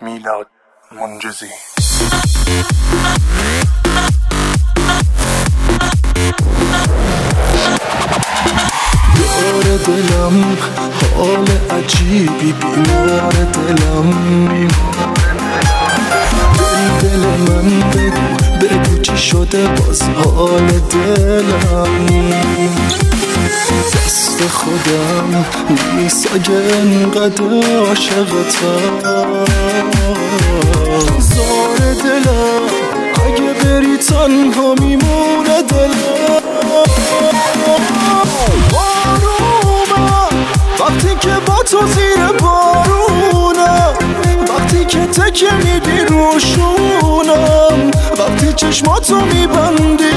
میلاد منجزی. بیمار دلم حال عجیبی، بیمار دلم دل من بگو چی شده باز حال دلم. دست خودم نیست اگه انقدر عاشقتم. زار دلم اگه بری تنها میمونه دلم. وقتی که با تو زیر بارونم، وقتی که تکه میدی روشونم، وقتی چشماتو میبندی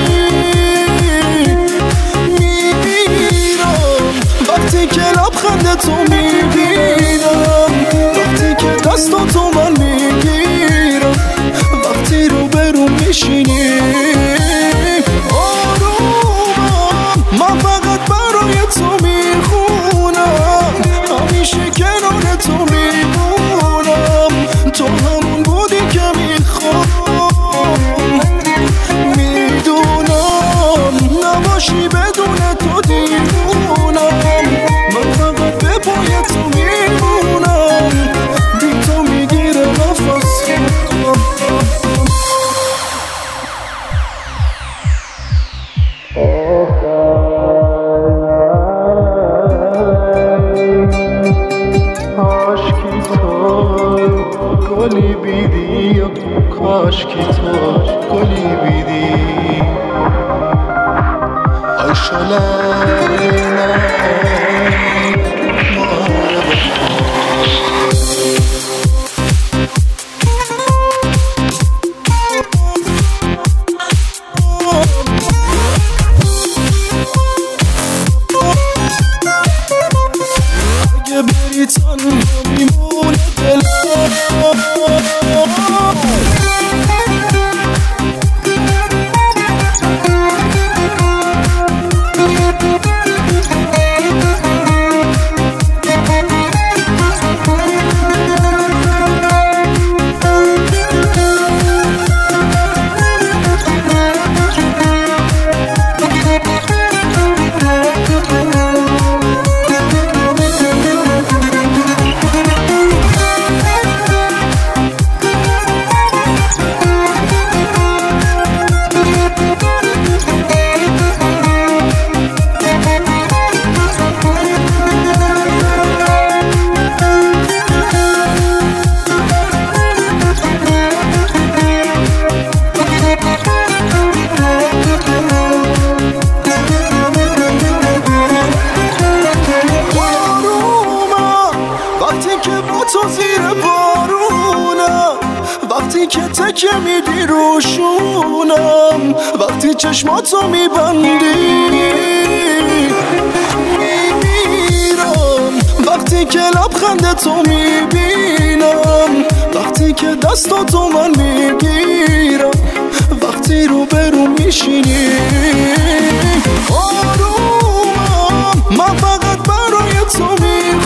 میمیرم، وقتی که لبخندتو میبینم، وقتی که دستاتو من میگیرم، وقتی رو برو میشینی آرومم. من فقط برای تو میخونم، همیشه کنار تو میمونم. تو همون بودی که میخوام، میدونم نباشی بدون تو دیوونم. من فقط به پای تو میمونم، بی تو میگیره نفس. گلی بیدی و کاش که تو گلی بیدی عشقلای اگه بری تنها میمونه دلم. تو زیر بارونم، وقتی که تکه میدی روشونم، وقتی چشماتو میبندی میمیرم، وقتی که لبخندتو میبینم، وقتی که دستاتو من میگیرم، وقتی رو برو میشینی آرومم. من فقط برای تو میخوام،